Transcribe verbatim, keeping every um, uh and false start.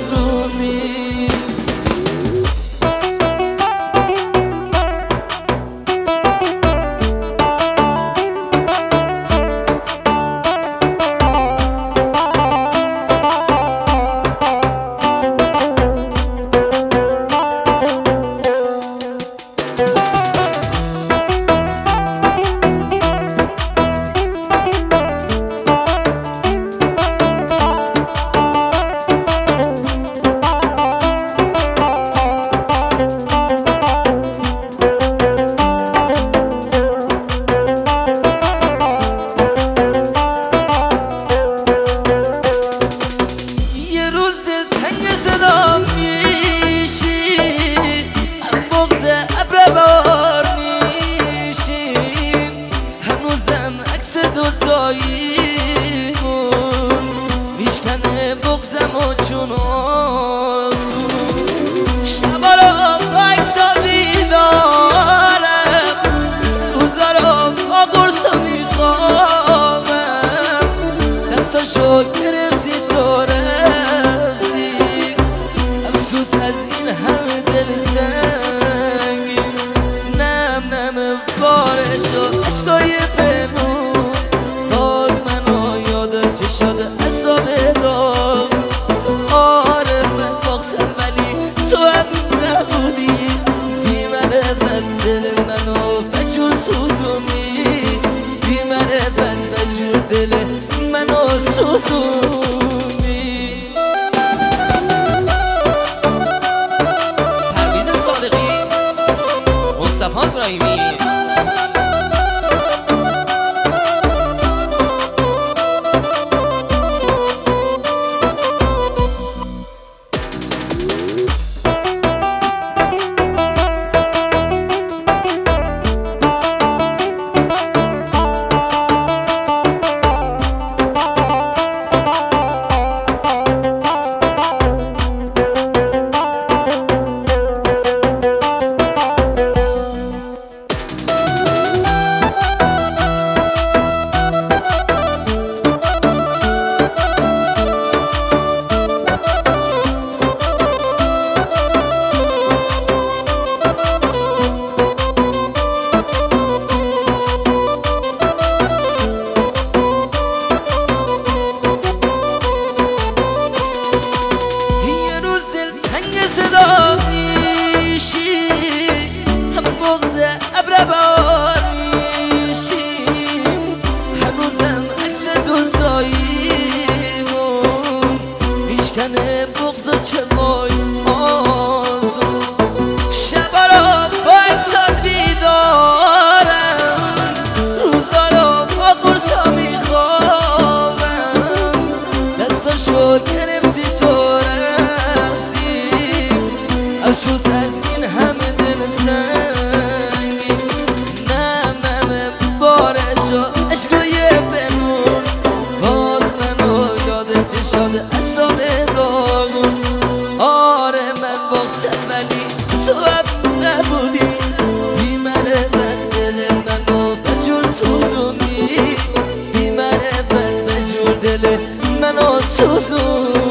سوزونی. میشکنه بغزم و چون آسون شبا را عکسا بیدارم روزا را با قرصا میخوامم دستاشو گرفتی تو رسی افسوس از این همه دل سنگین نم نم بارشو عشقای بمون باز منو یادم که شده عذاب دار آره من باقسم ولی تو هم نبودی بی منه بد دل منو بجور سوزونی بی منه بد بجور دل منو سوزونی. پرویز صادقی مصطفی ابراهیمی صدا میشی هم بغض ابربار میشی هنوزم عکس دوزاییمون میشکنه بغض و چمای آزون شبا را با عکسات بیدارم روزا را با قرصا میخوابم دستاشو گرفتی تو افسوس از این همه دل سنگین نم نم بارشو عشقای بمون باز منو یادم که شده عذاب داغون آره من باقسم ولی تو هم نبودی بی منه بد دل منو بجور سوزونی بی منه بد بجور دل منو سوزونی.